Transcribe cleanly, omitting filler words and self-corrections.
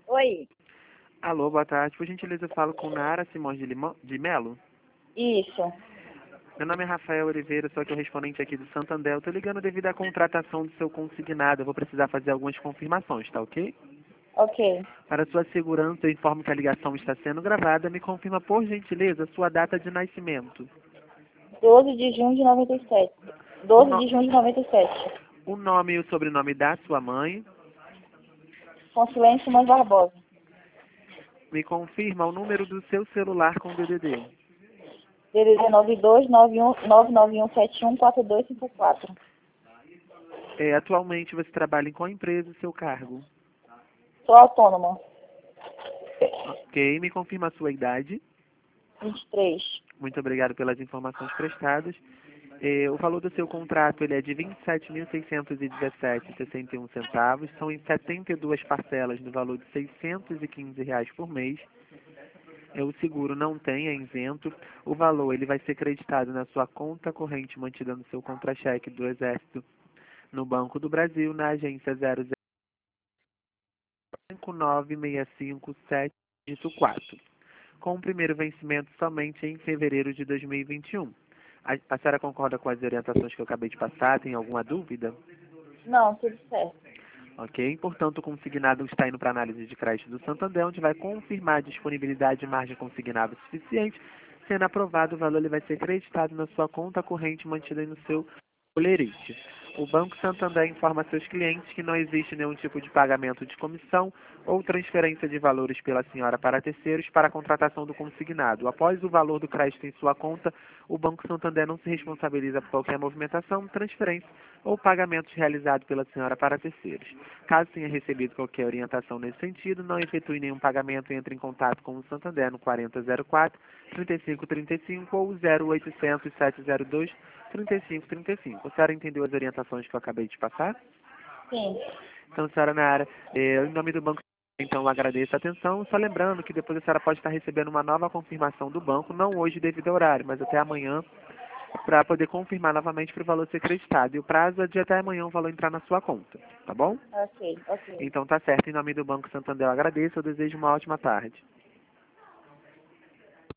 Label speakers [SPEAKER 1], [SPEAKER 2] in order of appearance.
[SPEAKER 1] Oi,
[SPEAKER 2] Alô, boa tarde. Por gentileza, eu falo com Nara Simões de Melo.
[SPEAKER 1] isso.
[SPEAKER 2] Meu nome é Rafael Oliveira, sou aqui o respondente aqui do Santander. Eu tô ligando devido à contratação do seu consignado. Eu vou precisar fazer algumas confirmações, tá ok?
[SPEAKER 1] Ok.
[SPEAKER 2] Para sua segurança, eu informo que a ligação está sendo gravada. Me confirma, por gentileza, sua data de nascimento.
[SPEAKER 1] 12 de junho de 97.
[SPEAKER 2] O,
[SPEAKER 1] 12
[SPEAKER 2] no-
[SPEAKER 1] de junho de 97.
[SPEAKER 2] o nome e o sobrenome da sua mãe.
[SPEAKER 1] Consulente Simões Barbosa.
[SPEAKER 2] Me confirma o número do seu celular com DDD.
[SPEAKER 1] DDD 92991714254.
[SPEAKER 2] Atualmente você trabalha em qual empresa e seu cargo?
[SPEAKER 1] Sou autônoma.
[SPEAKER 2] Ok, me confirma a sua idade.
[SPEAKER 1] 23.
[SPEAKER 2] Muito obrigado pelas informações prestadas. O valor do seu contrato ele é de R$ 27.617,61. São em 72 parcelas no valor de R$ 615 reais por mês. O seguro não tem, é isento. O valor ele vai ser creditado na sua conta corrente mantida no seu contra-cheque do Exército no Banco do Brasil, na agência 0059657, dígito 4, com o primeiro vencimento somente em fevereiro de 2021. A senhora concorda com as orientações que eu acabei de passar? Tem alguma dúvida?
[SPEAKER 1] Não, tudo certo.
[SPEAKER 2] Ok? Portanto, o consignado está indo para a análise de crédito do Santander, onde vai confirmar a disponibilidade de margem consignável suficiente. Sendo aprovado, o valor ele vai ser creditado na sua conta corrente mantida aí no seu Colerite. O Banco Santander informa a seus clientes que não existe nenhum tipo de pagamento de comissão ou transferência de valores pela senhora para terceiros para a contratação do consignado. Após o valor do crédito em sua conta, o Banco Santander não se responsabiliza por qualquer movimentação, transferência ou pagamentos realizados pela senhora para terceiros. Caso tenha recebido qualquer orientação nesse sentido, não efetue nenhum pagamento e entre em contato com o Santander no 4004-3535 ou 0800 702 3535. A senhora entendeu as orientações que eu acabei de passar?
[SPEAKER 1] Sim.
[SPEAKER 2] Então, senhora Nara, em nome do banco, então eu agradeço a atenção. Só lembrando que depois a senhora pode estar recebendo uma nova confirmação do banco, não hoje devido ao horário, mas até amanhã, para poder confirmar novamente para o valor ser creditado. E o prazo é de até amanhã o valor entrar na sua conta, tá bom?
[SPEAKER 1] Ok, ok.
[SPEAKER 2] Então tá certo. Em nome do Banco Santander eu agradeço. Eu desejo uma ótima tarde.